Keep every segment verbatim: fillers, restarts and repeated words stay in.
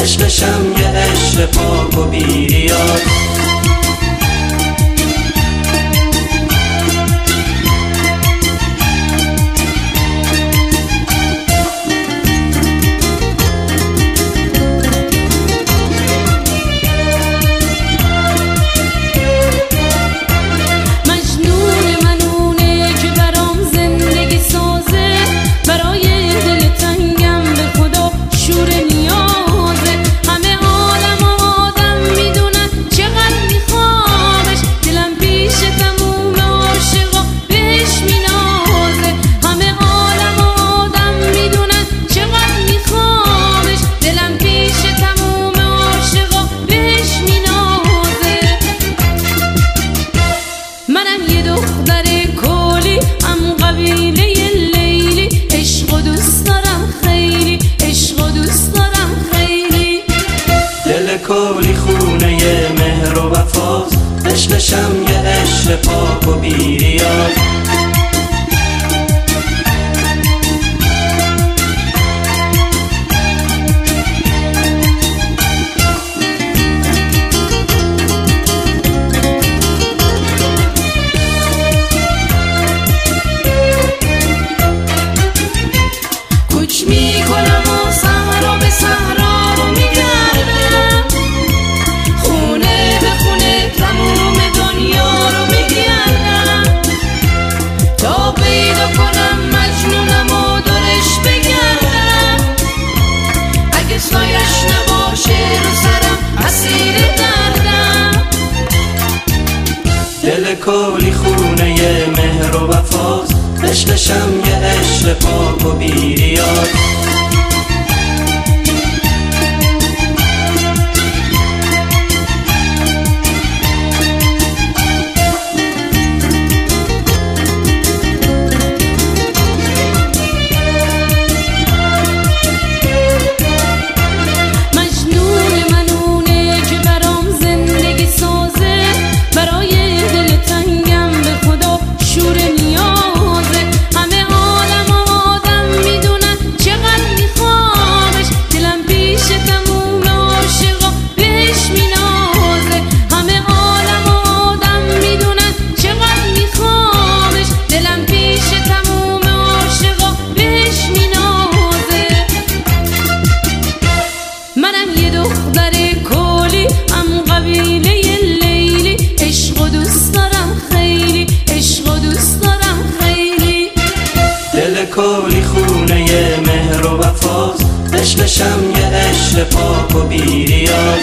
عشقشم یه عشق پاک و بیریاد. کولی خونه مهر و وفاست، عشقشم یه عشق پاک و بیریاد. کوچ میکنم و صحرا به صحرا رو میگردم، خونه به خونه تموم دنیا رو میگردم، تا پیدا کنم مجنونم و دورش بگردم. اگه سایش نباشه رو سرم اسیر دردم. دل کولی خونه مهر و وفاست، عشقشم یه عشق پاک و بیریاد. کولی خونه مهر و وفاست، عشقشم یه عشق پاک و بیریاد.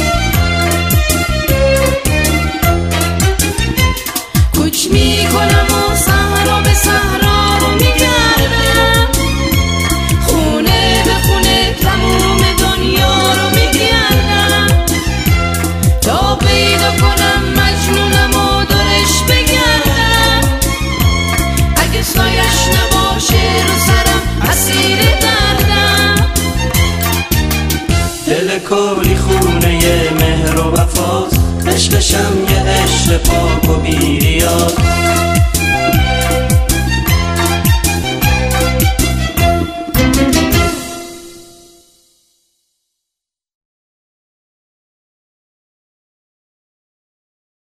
کوچ میکنم